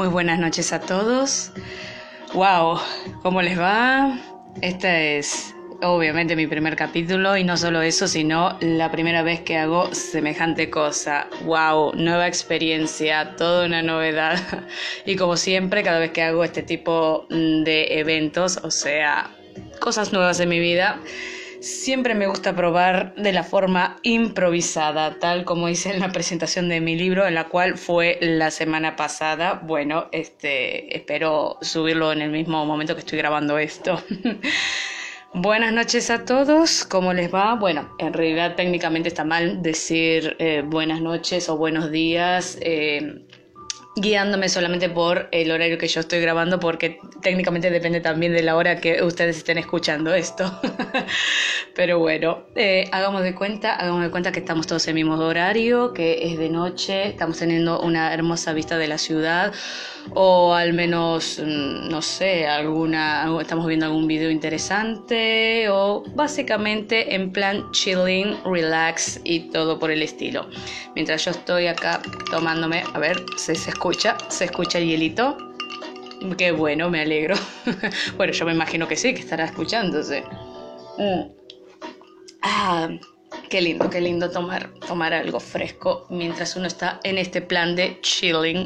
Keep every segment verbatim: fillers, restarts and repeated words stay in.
Muy buenas noches a todos. Wow, ¿cómo les va? Este es obviamente mi primer capítulo y no solo eso, sino la primera vez que hago semejante cosa. Wow, nueva experiencia, toda una novedad. Y como siempre, cada vez que hago este tipo de eventos, o sea, cosas nuevas en mi vida, siempre me gusta probar de la forma improvisada, tal como hice en la presentación de mi libro, en la cual fue la semana pasada. Bueno, este, espero subirlo en el mismo momento que estoy grabando esto. Buenas noches a todos, ¿cómo les va? Bueno, en realidad técnicamente está mal decir eh, buenas noches o buenos días, eh, guiándome solamente por el horario que yo estoy grabando, porque técnicamente depende también de la hora que ustedes estén escuchando esto. Pero bueno, eh, hagamos de cuenta, hagamos de cuenta que estamos todos en el mismo horario, que es de noche, estamos teniendo una hermosa vista de la ciudad, o al menos, no sé, alguna, estamos viendo algún video interesante, o básicamente en plan chilling, relax y todo por el estilo. Mientras yo estoy acá tomándome, a ver si se escucha, se escucha el hielito. Qué bueno, me alegro. Bueno, yo me imagino que sí, que estará escuchándose. Mm. Ah, qué lindo, qué lindo tomar, tomar algo fresco mientras uno está en este plan de chilling.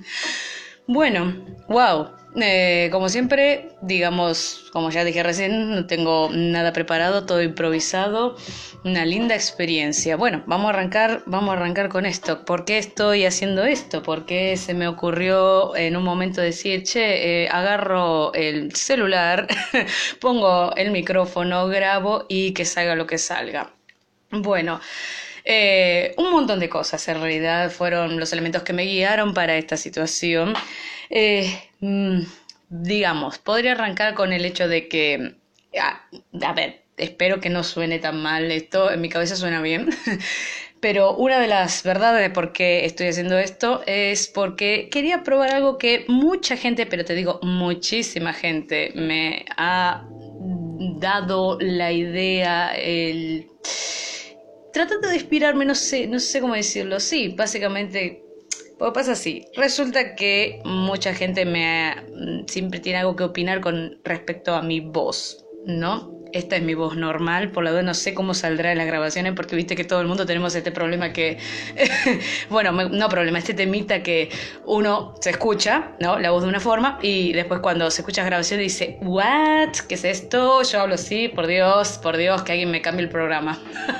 Bueno, wow, eh, como siempre, digamos, como ya dije recién, no tengo nada preparado, todo improvisado, una linda experiencia. Bueno, vamos a arrancar, vamos a arrancar con esto. ¿Por qué estoy haciendo esto? ¿Por qué se me ocurrió en un momento decir, che, eh, agarro el celular, pongo el micrófono, grabo y que salga lo que salga? Bueno, Eh, un montón de cosas en realidad fueron los elementos que me guiaron para esta situación. Eh, mm, digamos, podría arrancar con el hecho de que, a, a ver, espero que no suene tan mal esto, en mi cabeza suena bien, pero una de las verdades de por qué estoy haciendo esto es porque quería probar algo que mucha gente, pero te digo muchísima gente, me ha dado la idea, el... tratando de inspirarme, no sé, no sé cómo decirlo. Sí, básicamente, pues pasa así. Resulta que mucha gente me siempre tiene algo que opinar con respecto a mi voz, ¿no? Esta es mi voz normal, por la duda no sé cómo saldrá en las grabaciones, porque viste que todo el mundo tenemos este problema que, bueno, no problema, este temita que uno se escucha, ¿no? La voz de una forma, y después cuando se escucha grabación dice, ¿what? ¿Qué es esto? Yo hablo así, por Dios, por Dios, que alguien me cambie el programa.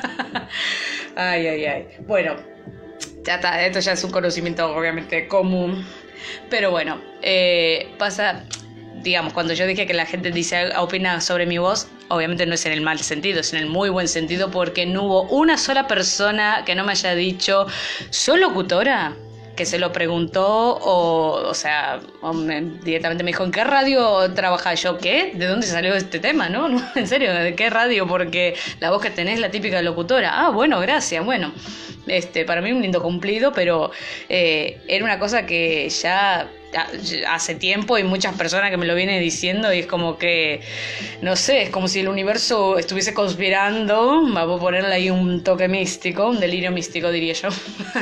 Ay, ay, ay. Bueno, ya está, esto ya es un conocimiento obviamente común, pero bueno, eh, pasa... Digamos, cuando yo dije que la gente dice opina sobre mi voz, obviamente no es en el mal sentido, es en el muy buen sentido, porque no hubo una sola persona que no me haya dicho, ¿soy locutora? Que se lo preguntó, o, o sea, o me, directamente me dijo, ¿en qué radio trabajas? Yo, ¿qué? ¿De dónde salió este tema? ¿No? ¿No? En serio, ¿de qué radio? Porque la voz que tenés es la típica locutora. Ah, bueno, gracias, bueno. Este, para mí un lindo cumplido, pero eh, era una cosa que ya hace tiempo y muchas personas que me lo vienen diciendo, y es como que, no sé, es como si el universo estuviese conspirando. Vamos a ponerle ahí un toque místico, un delirio místico diría yo.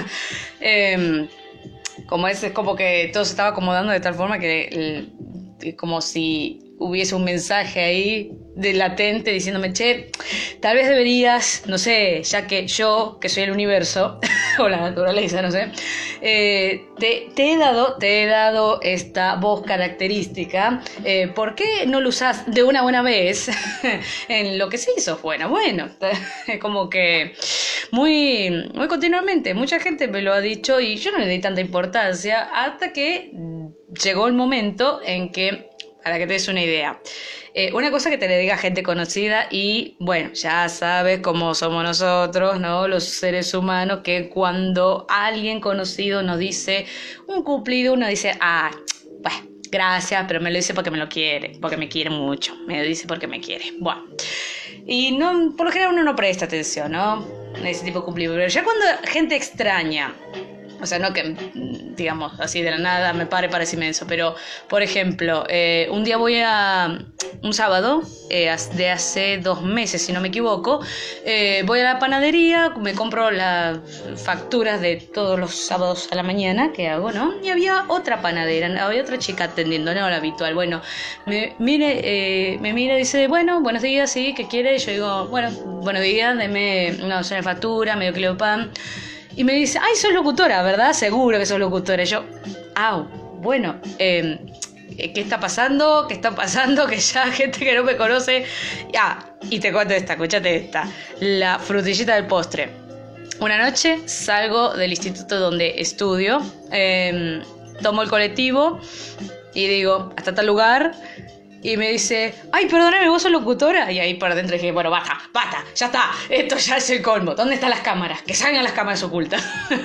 eh, como es, es como que todo se estaba acomodando de tal forma que el, como si hubiese un mensaje ahí de latente diciéndome, che, tal vez deberías, no sé, ya que yo, que soy el universo, o la naturaleza, no sé, eh, te, te he dado, te he dado esta voz característica, eh, ¿por qué no lo usás de una buena vez en lo que se hizo? Bueno, bueno, como que muy, muy continuamente, mucha gente me lo ha dicho y yo no le di tanta importancia hasta que llegó el momento en que, para que te des una idea, eh, una cosa que te le diga gente conocida y, bueno, ya sabes cómo somos nosotros, ¿no? Los seres humanos, que cuando alguien conocido nos dice un cumplido, uno dice, ah, bueno, gracias, pero me lo dice porque me lo quiere, porque me quiere mucho, me lo dice porque me quiere. Bueno, y no, por lo general uno no presta atención, ¿no? A ese tipo de cumplido, pero ya cuando gente extraña O sea, no que, digamos, así de la nada me pare para decirme eso, pero, por ejemplo, eh, un día voy a, un sábado, eh, de hace dos meses, si no me equivoco, eh, voy a la panadería, me compro las facturas de todos los sábados a la mañana que hago, ¿no? Y había otra panadera, había otra chica atendiendo, no la habitual. Bueno, me mire, eh, me mira y dice, bueno, buenos días, sí, ¿qué quiere? Y yo digo, bueno, buenos días, deme una docena de factura, medio kilo de pan. Y me dice, ay, sos locutora, ¿verdad? Seguro que sos locutora. Y yo, au, bueno, eh, ¿qué está pasando? ¿Qué está pasando? Que ya gente que no me conoce... Ah, y te cuento esta, escúchate esta. La frutillita del postre. Una noche salgo del instituto donde estudio, eh, tomo el colectivo y digo, hasta tal lugar... Y me dice, ay, perdóname, ¿vos sos locutora? Y ahí por adentro dije, bueno, basta, basta, ya está, esto ya es el colmo. ¿Dónde están las cámaras? Que salgan las cámaras ocultas.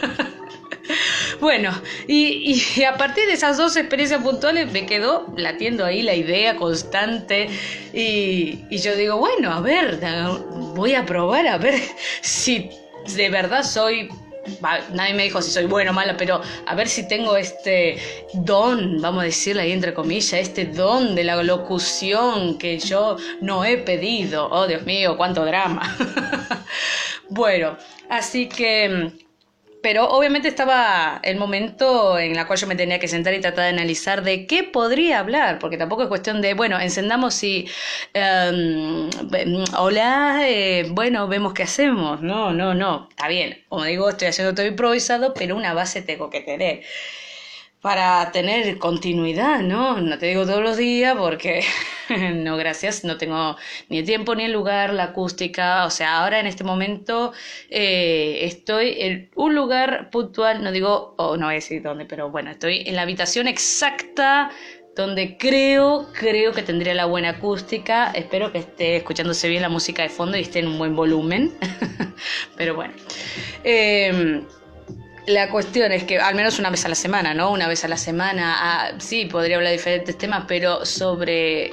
Bueno, y, y a partir de esas dos experiencias puntuales me quedó latiendo ahí la idea constante. Y, y yo digo, bueno, a ver, voy a probar a ver si de verdad soy... Nadie me dijo si soy buena o mala, pero a ver si tengo este don, vamos a decirle ahí entre comillas, este don de la locución que yo no he pedido. Oh, Dios mío, cuánto drama. Bueno, así que... Pero obviamente estaba el momento en el cual yo me tenía que sentar y tratar de analizar de qué podría hablar, porque tampoco es cuestión de, bueno, encendamos y, um, hola, eh, bueno, vemos qué hacemos. No, no, no, está bien. Como digo, estoy haciendo todo improvisado, pero una base tengo que tener para tener continuidad, ¿no? No te digo todos los días porque, no, gracias, no tengo ni el tiempo ni el lugar, la acústica. O sea, ahora en este momento eh, estoy en un lugar puntual, no digo, o oh, no voy a decir dónde, pero bueno, estoy en la habitación exacta donde creo, creo que tendría la buena acústica. Espero que esté escuchándose bien la música de fondo y esté en un buen volumen. Pero bueno. Eh, La cuestión es que al menos una vez a la semana, ¿no? Una vez a la semana, ah, sí, podría hablar de diferentes temas, pero sobre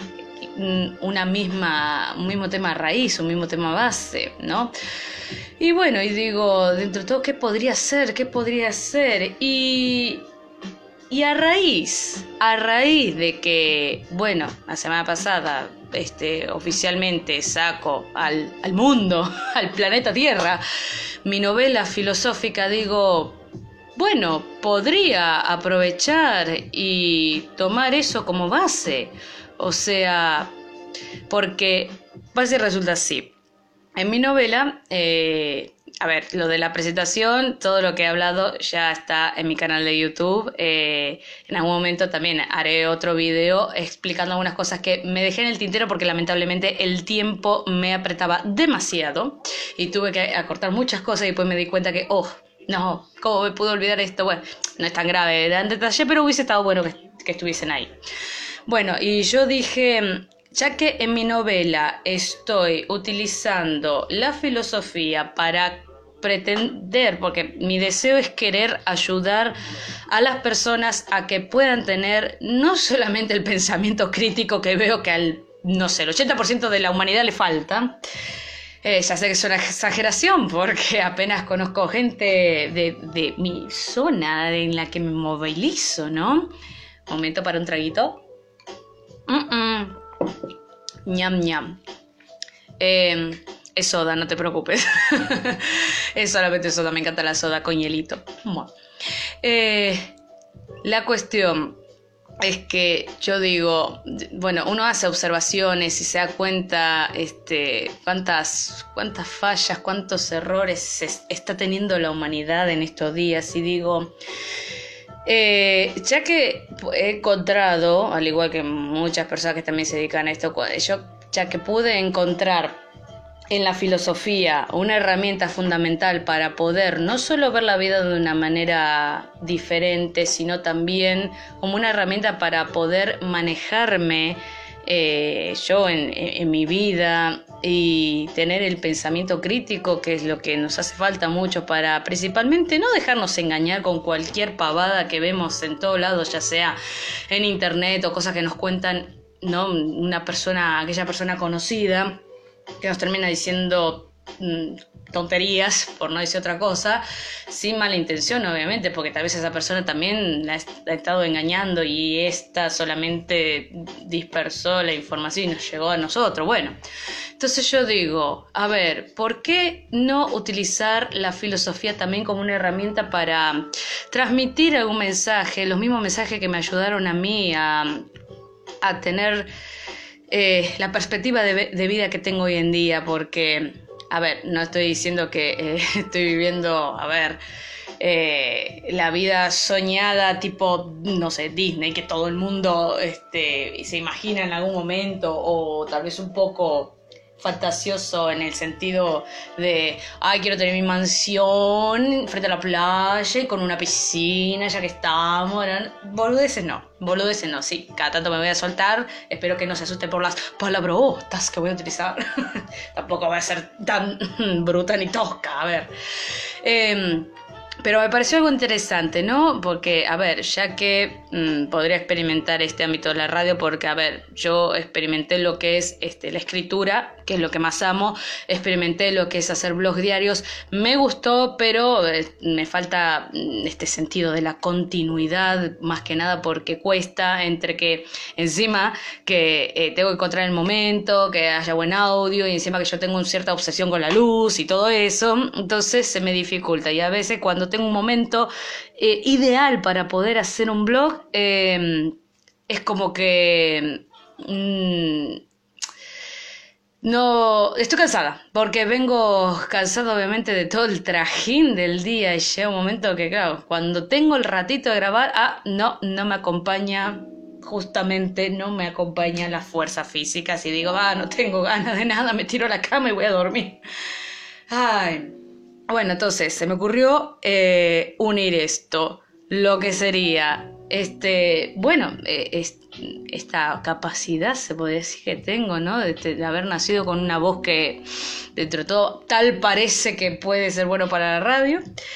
una misma, un mismo tema raíz, un mismo tema base, ¿no? Y bueno, y digo, dentro de todo, ¿qué podría ser? ¿Qué podría ser? Y, y a raíz, a raíz de que, bueno, la semana pasada... Este, oficialmente saco al, al mundo, al planeta Tierra, mi novela filosófica, digo, bueno, podría aprovechar y tomar eso como base. O sea, porque base resulta así. En mi novela, eh, a ver, lo de la presentación, todo lo que he hablado ya está en mi canal de YouTube. Eh, en algún momento también haré otro video explicando algunas cosas que me dejé en el tintero porque lamentablemente el tiempo me apretaba demasiado y tuve que acortar muchas cosas y después me di cuenta que, oh, no, ¿cómo me pude olvidar esto? Bueno, no es tan grave en detalle, pero hubiese estado bueno que, que estuviesen ahí. Bueno, y yo dije... Ya que en mi novela estoy utilizando la filosofía para pretender, porque mi deseo es querer ayudar a las personas a que puedan tener no solamente el pensamiento crítico que veo que al, no sé, el ochenta por ciento de la humanidad le falta. Eh, ya sé que es una exageración porque apenas conozco gente de, de mi zona en la que me movilizo, ¿no? Momento para un traguito. Mm-mm. Ñam, ñam. Eh, es soda, no te preocupes. Es solamente soda, me encanta la soda con hielito. Eh, la cuestión es que yo digo, bueno, uno hace observaciones y se da cuenta este, cuántas, cuántas fallas, cuántos errores es, está teniendo la humanidad en estos días y digo... Eh, ya que he encontrado, al igual que muchas personas que también se dedican a esto, yo ya que pude encontrar en la filosofía una herramienta fundamental para poder no solo ver la vida de una manera diferente, sino también como una herramienta para poder manejarme eh, yo en, en, en mi vida y tener el pensamiento crítico, que es lo que nos hace falta mucho para principalmente no dejarnos engañar con cualquier pavada que vemos en todos lados, ya sea en internet o cosas que nos cuentan, ¿no? Una persona, aquella persona conocida que nos termina diciendo mmm, tonterías, por no decir otra cosa, sin mala intención, obviamente, porque tal vez esa persona también la ha estado engañando y esta solamente dispersó la información y nos llegó a nosotros. Bueno, entonces yo digo, a ver, ¿por qué no utilizar la filosofía también como una herramienta para transmitir algún mensaje, los mismos mensajes que me ayudaron a mí a, a tener eh, la perspectiva de, de vida que tengo hoy en día? Porque, a ver, no estoy diciendo que eh, estoy viviendo, a ver, eh, la vida soñada tipo, no sé, Disney, que todo el mundo este, se imagina en algún momento, o tal vez un poco fantasioso en el sentido de, ay, quiero tener mi mansión frente a la playa y con una piscina, ya que estamos. Boludeces no, boludeces no, sí, cada tanto me voy a soltar, espero que no se asusten por las palabrotas que voy a utilizar. Tampoco voy a ser tan bruta ni tosca, a ver. Eh, Pero me pareció algo interesante, ¿no? Porque, a ver, ya que mmm, podría experimentar este ámbito de la radio, porque, a ver, yo experimenté lo que es este, la escritura, que es lo que más amo, experimenté lo que es hacer blogs diarios, me gustó, pero eh, me falta este sentido de la continuidad, más que nada porque cuesta, entre que encima que eh, tengo que encontrar el momento, que haya buen audio, y encima que yo tengo una cierta obsesión con la luz y todo eso, entonces se me dificulta, y a veces cuando tengo un momento eh, ideal para poder hacer un blog, eh, es como que mmm, no, estoy cansada, porque vengo cansada obviamente de todo el trajín del día, y llega un momento que, claro, cuando tengo el ratito de grabar, ah, no, no me acompaña, justamente no me acompaña la fuerza física. Si digo, ah, no tengo ganas de nada, me tiro a la cama y voy a dormir. Ay... Bueno, entonces se me ocurrió eh, unir esto, lo que sería, este, bueno, eh, es, esta capacidad, se podría decir que tengo, ¿no? De, de haber nacido con una voz que, dentro de todo, tal parece que puede ser bueno para la radio.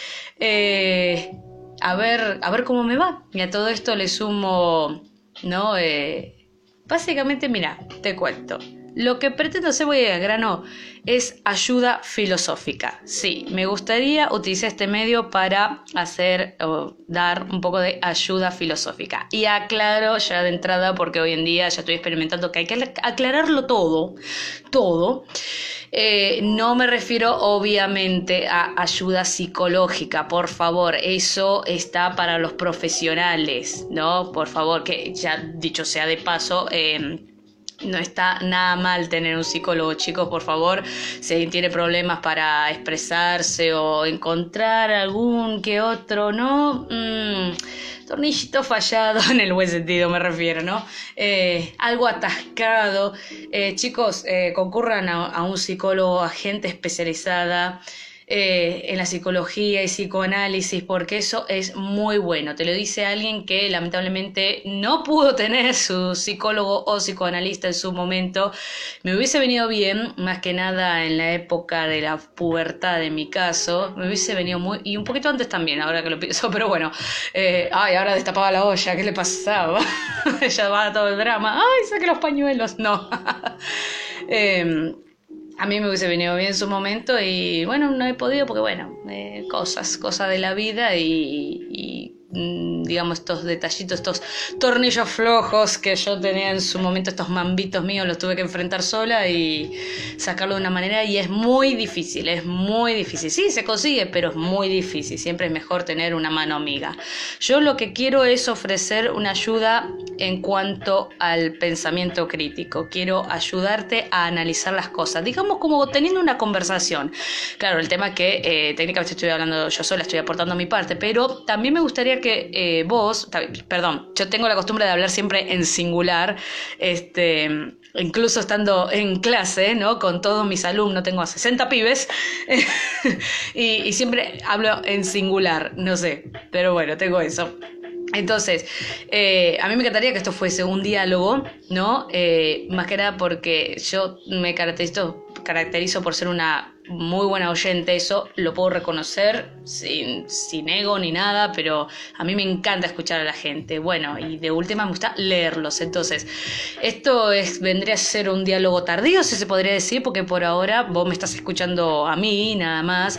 Eh, a ver, a ver cómo me va. Y a todo esto le sumo, ¿no? Eh, básicamente, mira, te cuento. Lo que pretendo hacer, voy a grano, es ayuda filosófica. Sí, me gustaría utilizar este medio para hacer o dar un poco de ayuda filosófica. Y aclaro ya de entrada, porque hoy en día ya estoy experimentando que hay que aclararlo todo, todo. Eh, no me refiero obviamente a ayuda psicológica, por favor, eso está para los profesionales, ¿no? Por favor, que ya dicho sea de paso, eh, no está nada mal tener un psicólogo, chicos, por favor. Si alguien tiene problemas para expresarse o encontrar algún que otro, ¿no? Mm, tornillito fallado, en el buen sentido me refiero, ¿no? Eh, algo atascado. Eh, chicos, eh, concurran a, a un psicólogo, a gente especializada Eh, en la psicología y psicoanálisis, porque eso es muy bueno. Te lo dice alguien que lamentablemente no pudo tener su psicólogo o psicoanalista en su momento. Me hubiese venido bien, más que nada en la época de la pubertad, en mi caso, me hubiese venido muy, y un poquito antes también, ahora que lo pienso, pero bueno, eh, ay, ahora destapaba la olla, ¿qué le pasaba? Ya va todo el drama, ay, saqué los pañuelos, no. eh, A mí me hubiese venido bien en su momento y bueno, no he podido porque bueno, eh, cosas, cosas de la vida y, y digamos estos detallitos, estos tornillos flojos que yo tenía en su momento, estos mambitos míos, los tuve que enfrentar sola y sacarlo de una manera, y es muy difícil, es muy difícil. Sí, se consigue, pero es muy difícil, siempre es mejor tener una mano amiga. Yo lo que quiero es ofrecer una ayuda en cuanto al pensamiento crítico, quiero ayudarte a analizar las cosas, digamos como teniendo una conversación. Claro, el tema es que eh, técnicamente estoy hablando yo sola, estoy aportando mi parte, pero también me gustaría que eh, vos, perdón, yo tengo la costumbre de hablar siempre en singular, este, incluso estando en clase, ¿no? Con todos mis alumnos, tengo a sesenta pibes, y, y siempre hablo en singular, no sé, pero bueno, tengo eso. Entonces, eh, a mí me encantaría que esto fuese un diálogo, ¿no? Eh, más que nada porque yo me caracterizo caracterizo por ser una muy buena oyente, eso lo puedo reconocer sin, sin ego ni nada, pero a mí me encanta escuchar a la gente. Bueno, y de última me gusta leerlos. Entonces, esto es, vendría a ser un diálogo tardío, si se podría decir, porque por ahora vos me estás escuchando a mí, nada más.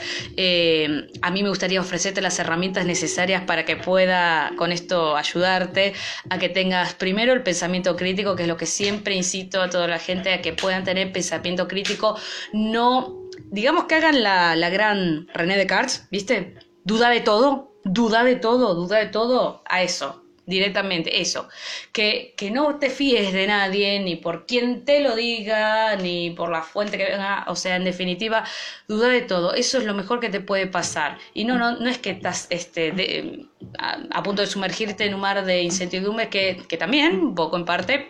Eh, a mí me gustaría ofrecerte las herramientas necesarias para que pueda con esto ayudarte a que tengas primero el pensamiento crítico, que es lo que siempre incito a toda la gente, a que puedan tener pensamiento crítico, no... Digamos que hagan la, la gran René Descartes, ¿viste? Duda de todo, duda de todo, duda de todo, a eso, directamente, eso. Que, que no te fíes de nadie, ni por quien te lo diga, ni por la fuente que venga, o sea, en definitiva, duda de todo. Eso es lo mejor que te puede pasar. Y no, no, no es que estás este, de, a, a punto de sumergirte en un mar de incertidumbre, que, que también, un poco en parte,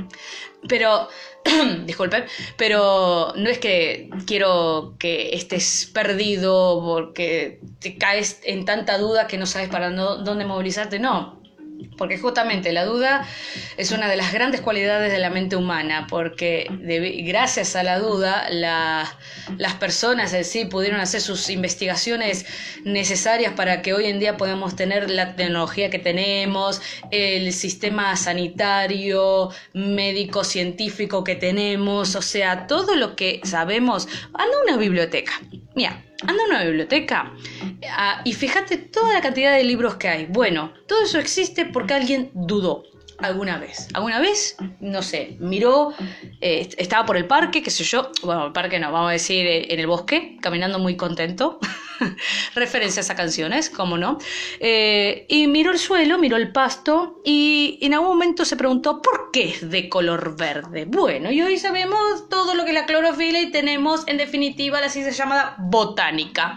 pero... disculpen, pero no es que quiero que estés perdido porque te caes en tanta duda que no sabes para no, dónde movilizarte, no. Porque justamente la duda es una de las grandes cualidades de la mente humana, porque de, gracias a la duda la, las personas en sí pudieron hacer sus investigaciones necesarias para que hoy en día podamos tener la tecnología que tenemos, el sistema sanitario, médico, científico que tenemos, o sea, todo lo que sabemos. Anda a una biblioteca, mira. Anda a una biblioteca uh, y fíjate toda la cantidad de libros que hay. Bueno, todo eso existe porque alguien dudó alguna vez. ¿Alguna vez? No sé, miró, eh, estaba por el parque, qué sé yo. Bueno, el parque no, vamos a decir en el bosque, caminando muy contento. Referencias a canciones, cómo no. Eh, y miró el suelo, miró el pasto y en algún momento se preguntó ¿por qué es de color verde? Bueno, y hoy sabemos todo lo que es la clorofila y tenemos en definitiva la ciencia llamada botánica.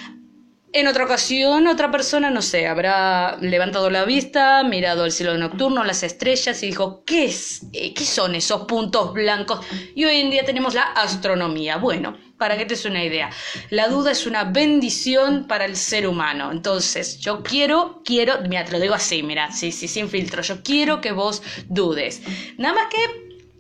En otra ocasión, otra persona, no sé, habrá levantado la vista, mirado el cielo nocturno, las estrellas y dijo, ¿qué es? ¿Qué son esos puntos blancos? Y hoy en día tenemos la astronomía. Bueno, para que te des una idea, la duda es una bendición para el ser humano. Entonces, yo quiero, quiero, mira, te lo digo así, mira, sí, sí, sin filtro, yo quiero que vos dudes. Nada más que...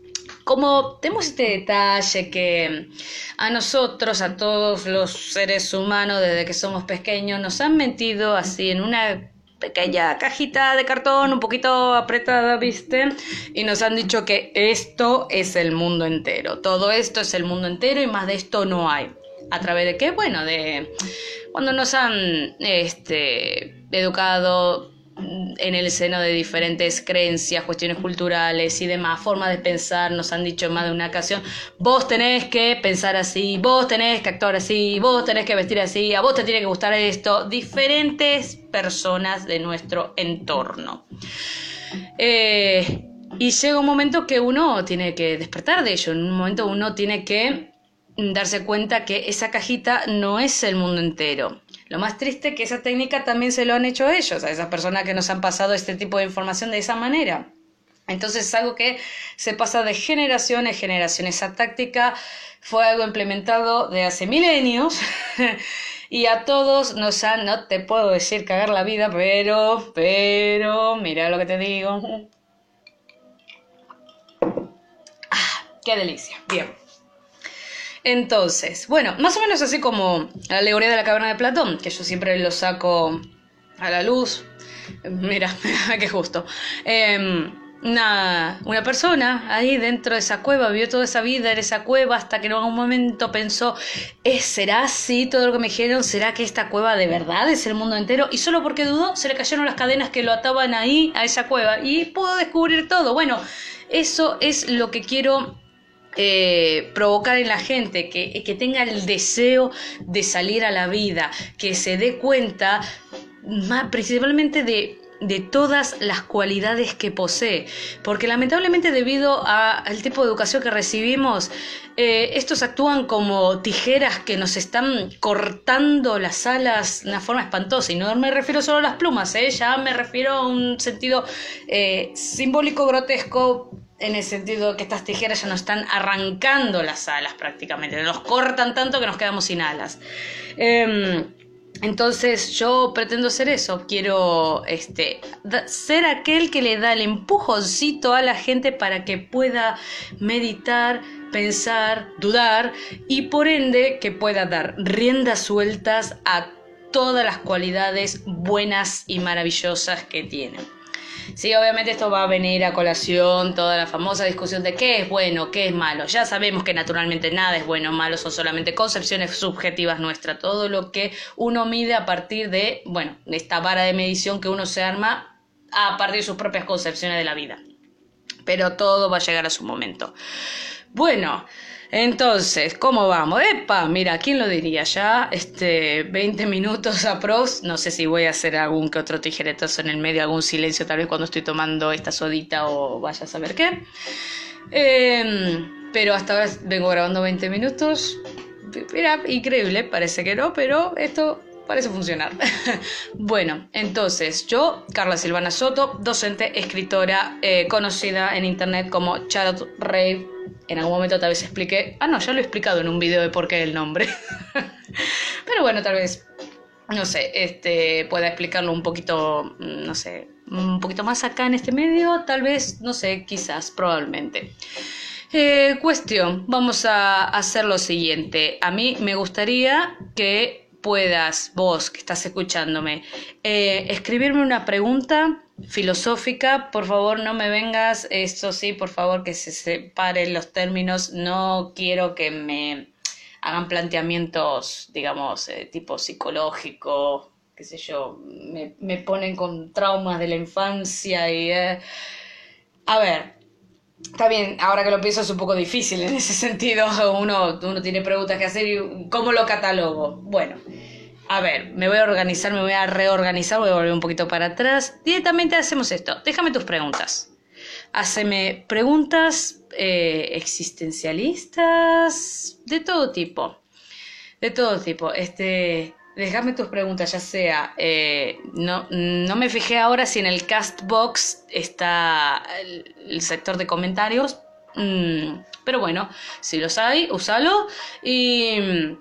Como tenemos este detalle que a nosotros, a todos los seres humanos, desde que somos pequeños, nos han metido así en una pequeña cajita de cartón, un poquito apretada, ¿viste? Y nos han dicho que esto es el mundo entero. Todo esto es el mundo entero y más de esto no hay. ¿A través de qué? Bueno, de cuando nos han este, educado en el seno de diferentes creencias, cuestiones culturales y demás, formas de pensar, nos han dicho en más de una ocasión, vos tenés que pensar así, vos tenés que actuar así, vos tenés que vestir así, a vos te tiene que gustar esto, diferentes personas de nuestro entorno. Eh, y llega un momento que uno tiene que despertar de ello, en un momento uno tiene que darse cuenta que esa cajita no es el mundo entero. Lo más triste es que esa técnica también se lo han hecho ellos, a esas personas que nos han pasado este tipo de información de esa manera. Entonces es algo que se pasa de generación en generación. Esa táctica fue algo implementado de hace milenios y a todos nos han, no te puedo decir cagar la vida, pero, pero, mira lo que te digo. Ah, qué delicia. Bien. Entonces, bueno, más o menos así como la alegoría de la caverna de Platón, que yo siempre lo saco a la luz. Mira, qué justo. Eh, una, una persona ahí dentro de esa cueva, vivió toda esa vida en esa cueva hasta que en algún momento pensó, ¿eh, ¿será así todo lo que me dijeron? ¿Será que esta cueva de verdad es el mundo entero? Y solo porque dudó, se le cayeron las cadenas que lo ataban ahí a esa cueva y pudo descubrir todo. Bueno, eso es lo que quiero... Eh, provocar en la gente, que, que tenga el deseo de salir a la vida, que se dé cuenta más, principalmente de, de todas las cualidades que posee, porque lamentablemente debido a, al tipo de educación que recibimos, eh, estos actúan como tijeras que nos están cortando las alas de una forma espantosa, y no me refiero solo a las plumas, eh, ya me refiero a un sentido eh, simbólico grotesco, en el sentido de que estas tijeras ya nos están arrancando las alas prácticamente, nos cortan tanto que nos quedamos sin alas. Eh, Entonces yo pretendo ser eso, quiero este, ser aquel que le da el empujoncito a la gente para que pueda meditar, pensar, dudar y por ende que pueda dar riendas sueltas a todas las cualidades buenas y maravillosas que tienen. Sí, obviamente esto va a venir a colación toda la famosa discusión de qué es bueno, qué es malo. Ya sabemos que naturalmente nada es bueno o malo, son solamente concepciones subjetivas nuestras. Todo lo que uno mide a partir de, bueno, de esta vara de medición que uno se arma a partir de sus propias concepciones de la vida. Pero todo va a llegar a su momento. Bueno, entonces, ¿cómo vamos? ¡Epa! Mira, ¿quién lo diría? Ya este, veinte minutos aprox. No sé si voy a hacer algún que otro tijeretazo en el medio, algún silencio tal vez cuando estoy tomando esta sodita o vaya a saber qué. Eh, pero hasta ahora vengo grabando veinte minutos. Mira, increíble, parece que no, pero esto parece funcionar. Bueno, entonces, yo, Carla Silvana Soto, docente, escritora, eh, conocida en internet como Charlotte Rave. En algún momento tal vez expliqué... Ah, no, ya lo he explicado en un video de por qué el nombre. Pero bueno, tal vez, no sé, este, pueda explicarlo un poquito, no sé, un poquito más acá en este medio. Tal vez, no sé, quizás, probablemente. Eh, cuestión, vamos a hacer lo siguiente. A mí me gustaría que puedas, vos que estás escuchándome, eh, escribirme una pregunta filosófica. Por favor, no me vengas, eso sí, por favor, que se separen los términos. No quiero que me hagan planteamientos, digamos, eh, tipo psicológico, qué sé yo, me, me ponen con traumas de la infancia y... Eh... A ver, está bien, ahora que lo pienso es un poco difícil en ese sentido, uno, uno tiene preguntas que hacer y ¿cómo lo catalogo? Bueno, a ver, me voy a organizar, me voy a reorganizar, voy a volver un poquito para atrás. Directamente hacemos esto, déjame tus preguntas. Haceme preguntas eh, existencialistas, de todo tipo, de todo tipo, este... Déjame tus preguntas, ya sea, eh, no, no me fijé ahora si en el Castbox está el, el sector de comentarios, mm, pero bueno, si los hay, úsalo, y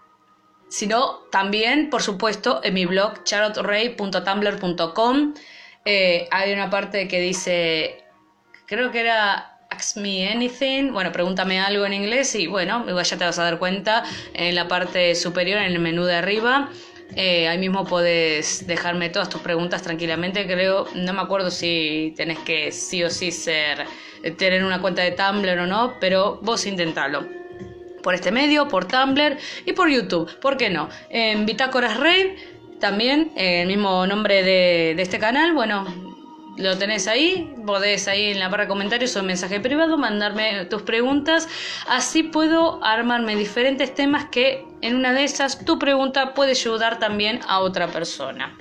si no, también, por supuesto, en mi blog charlotte rey punto tumblr punto com eh, hay una parte que dice, creo que era... Ask me anything, bueno, pregúntame algo en inglés y bueno, ya te vas a dar cuenta en la parte superior, en el menú de arriba, eh, ahí mismo puedes dejarme todas tus preguntas tranquilamente. Creo, no me acuerdo si tenés que sí o sí ser, tener una cuenta de Tumblr o no, pero vos intentalo. Por este medio, por Tumblr y por YouTube, ¿por qué no? En Bitácoras Rave, también, eh, el mismo nombre de, de este canal, bueno... Lo tenés ahí, podés ahí en la barra de comentarios o en mensaje privado mandarme tus preguntas, así puedo armarme diferentes temas que en una de esas tu pregunta puede ayudar también a otra persona.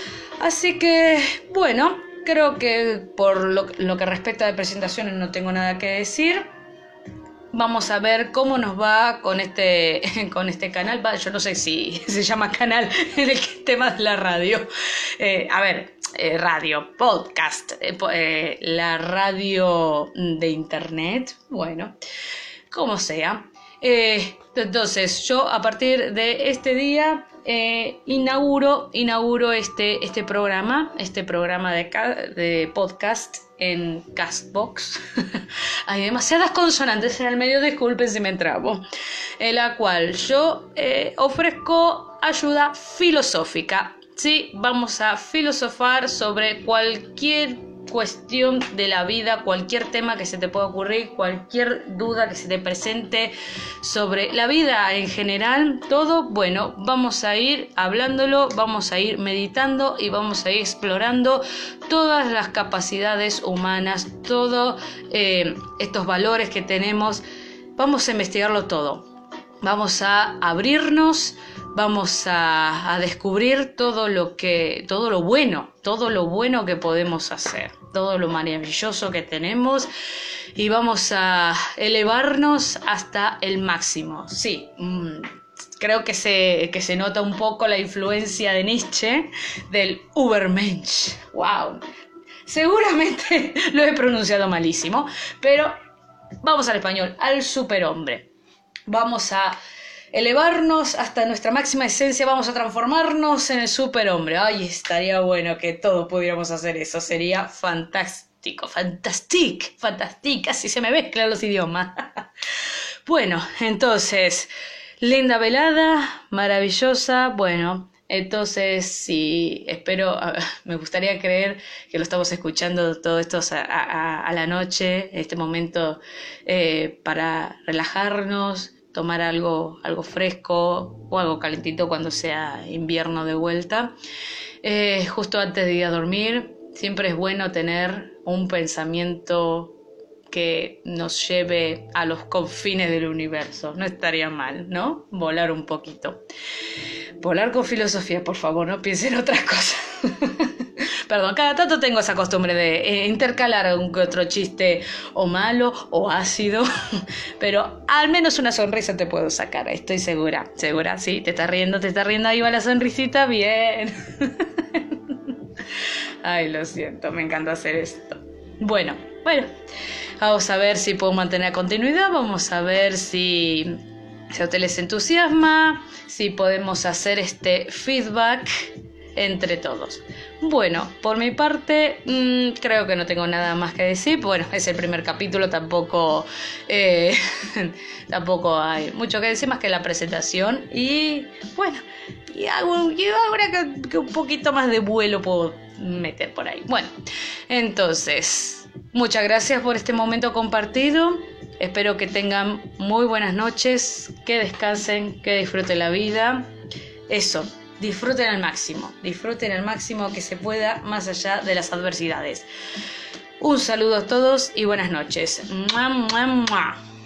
Así que, bueno, creo que por lo, lo que respecta de presentaciones no tengo nada que decir. Vamos a ver cómo nos va con este, con este canal. Yo no sé si se llama canal en el tema de la radio. Eh, a ver, eh, radio, podcast, eh, eh, la radio de internet, bueno, como sea. Eh, entonces, yo a partir de este día eh, inauguro, inauguro este, este programa, este programa de, de podcast en Castbox. Hay demasiadas consonantes en el medio, disculpen si me trabo. En la cual yo eh, ofrezco ayuda filosófica. Sí, vamos a filosofar sobre cualquier cuestión de la vida, cualquier tema que se te pueda ocurrir, cualquier duda que se te presente sobre la vida en general, todo, bueno, vamos a ir hablándolo, vamos a ir meditando y vamos a ir explorando todas las capacidades humanas, todos eh, estos valores que tenemos, vamos a investigarlo todo, vamos a abrirnos, vamos a, a descubrir todo lo que, todo lo bueno, todo lo bueno que podemos hacer, todo lo maravilloso que tenemos y vamos a elevarnos hasta el máximo. Sí, mmm, creo que se, que se nota un poco la influencia de Nietzsche, del Übermensch. ¡Wow! Seguramente lo he pronunciado malísimo, pero vamos al español, al superhombre. Vamos a elevarnos hasta nuestra máxima esencia, vamos a transformarnos en el superhombre. Ay, estaría bueno que todos pudiéramos hacer eso, sería fantástico, fantastic, fantastic, casi se me mezclan los idiomas. Bueno, entonces, linda velada, maravillosa, bueno, entonces sí, espero, me gustaría creer que lo estamos escuchando todo esto a, a, a la noche, este momento eh, para relajarnos, tomar algo, algo fresco o algo calentito cuando sea invierno de vuelta. Eh, justo antes de ir a dormir, siempre es bueno tener un pensamiento que nos lleve a los confines del universo. No estaría mal, ¿no? Volar un poquito. Volar con filosofía, por favor, no piensen en otras cosas. Perdón, cada tanto tengo esa costumbre de eh, intercalar un que otro chiste o malo o ácido, pero al menos una sonrisa te puedo sacar, estoy segura, segura, sí, te estás riendo, te estás riendo, ahí va la sonrisita, bien. Ay, lo siento, me encanta hacer esto. Bueno, bueno, vamos a ver si puedo mantener continuidad, vamos a ver si, si a ustedes les entusiasma, si podemos hacer este feedback entre todos. Bueno, por mi parte, mmm, creo que no tengo nada más que decir. Bueno, es el primer capítulo, tampoco, eh, tampoco hay mucho que decir más que la presentación. Y bueno, y hago, y ahora que, que un poquito más de vuelo puedo meter por ahí. Bueno, entonces, muchas gracias por este momento compartido. Espero que tengan muy buenas noches, que descansen, que disfruten la vida. Eso. Disfruten al máximo, disfruten al máximo que se pueda más allá de las adversidades. Un saludo a todos y buenas noches. ¡Mua, mua, mua!